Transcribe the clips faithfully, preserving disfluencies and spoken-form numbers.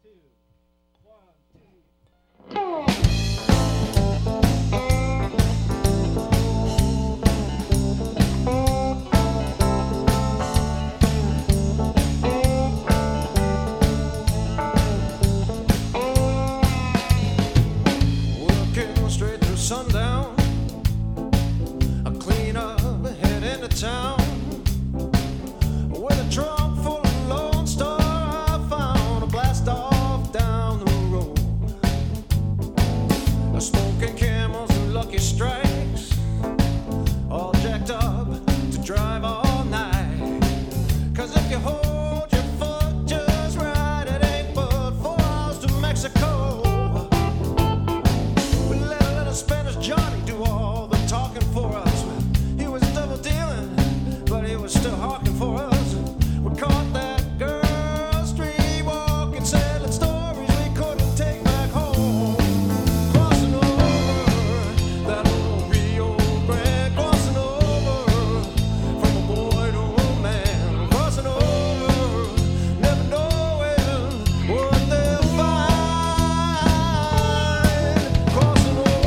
Working straight through sundown, I clean up, head into town. With a trunk full of Lone Star, I found a blast off down the road. Smoking Camels and Lucky Strikes, all jacked up to drive all night. Cause if you hold your foot just right, it ain't but four hours to Mexico. We let a little Spanish Johnny do all the talking for us. He was double dealing, but he was still hawking for us. We caught that girl street walking, selling stories we couldn't take back home. Crossing over that old Rio Grande, crossing over from a boy to a man, crossing over, never knowing what they'll find. Crossing over.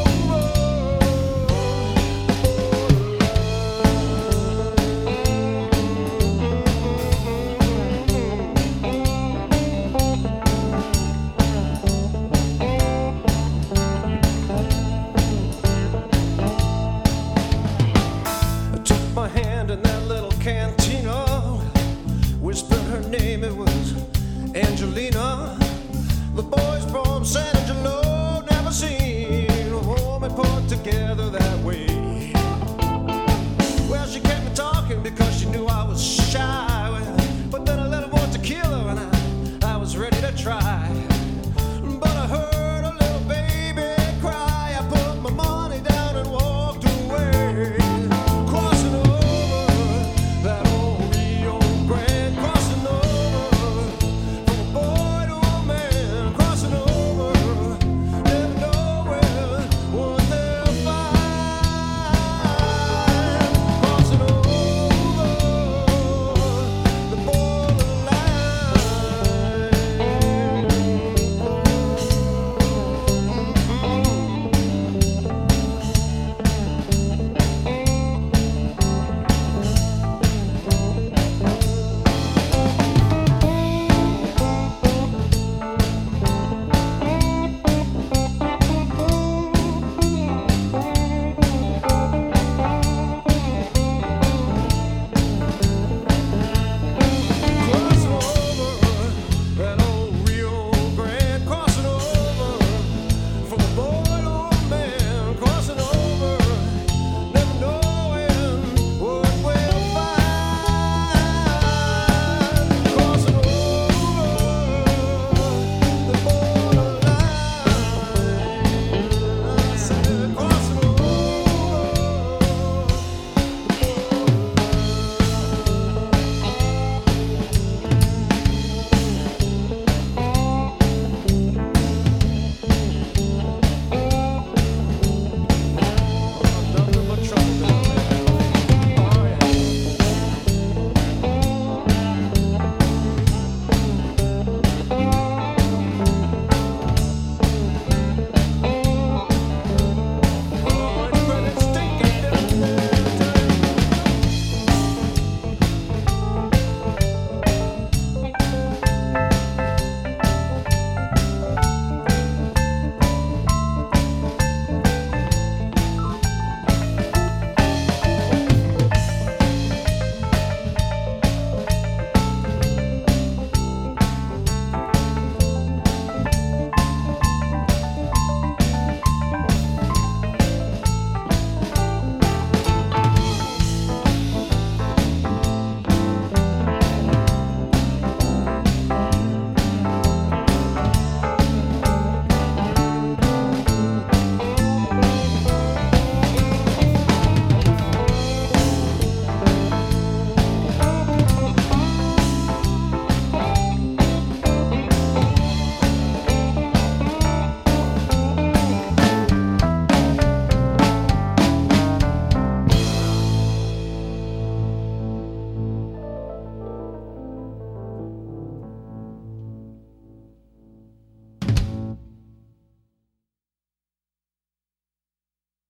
I took my hand in that little cantina, whispered her name, it was Angelina. The boy